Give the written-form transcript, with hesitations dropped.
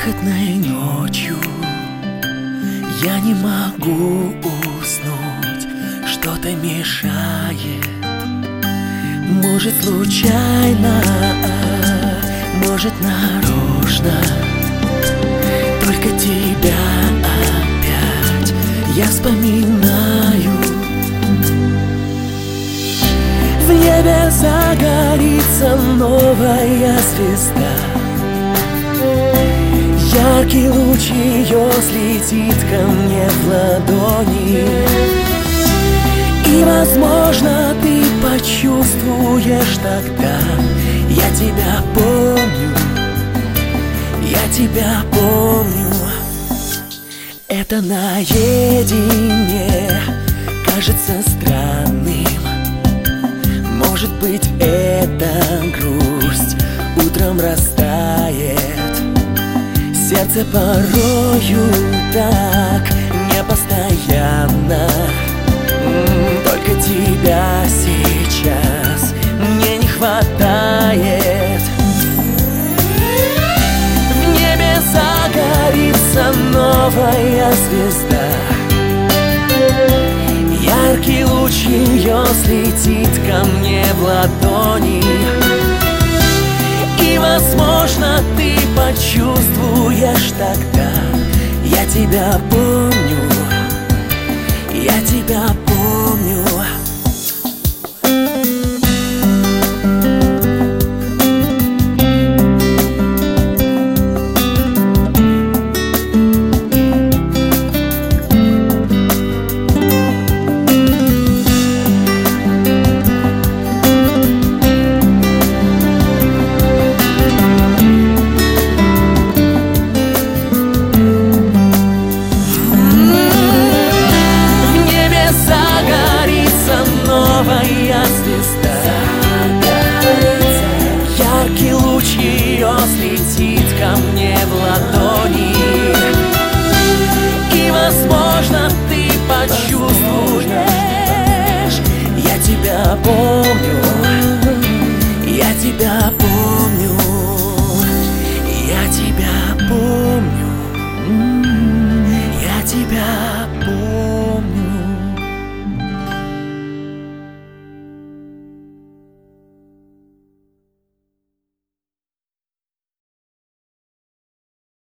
Бархатной ночью я не могу уснуть, что-то мешает. Может, случайно, может, нарочно. Только тебя опять я вспоминаю. В небе загорится новая звезда. Яркий луч ее слетит ко мне в ладони. И, возможно, ты почувствуешь тогда: я тебя помню, я тебя помню. Это наедине кажется странным. Может быть, это грусть утром растает. Сердце порою так непостоянно. Только тебя сейчас мне не хватает. В небе загорится новая звезда. Яркий луч ее слетит ко мне в ладони. И, возможно, ты почувствуешь тогда: я тебя помню, я тебя помню. Новая звезда, яркий луч ее слетит ко мне в ладонь.